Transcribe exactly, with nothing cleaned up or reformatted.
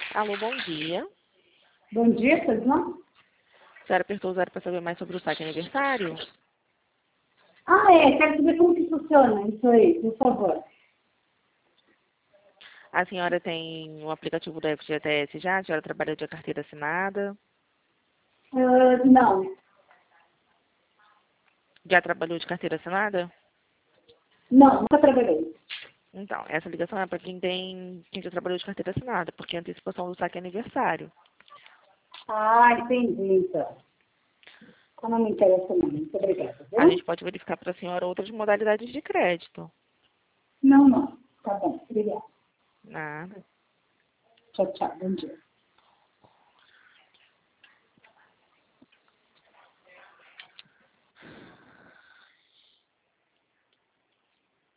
Alô, bom dia. Bom dia, tudo bom? A senhora apertou o zero para saber mais sobre o saque aniversário? Ah, é, quero saber como que funciona isso aí, por favor. A senhora tem o aplicativo do F G T S já? A senhora trabalhou de carteira assinada? Uh, não, Já trabalhou de carteira assinada? não, nunca trabalhei. Então, essa ligação é para quem tem, quem já trabalhou de carteira assinada, porque é antecipação do saque aniversário. Ah, entendi, então. Como não me interessa não, muito obrigada, A gente viu? pode verificar para a senhora outras modalidades de crédito. Não, não, tá bom, obrigada. Nada. Tchau, tchau, bom dia.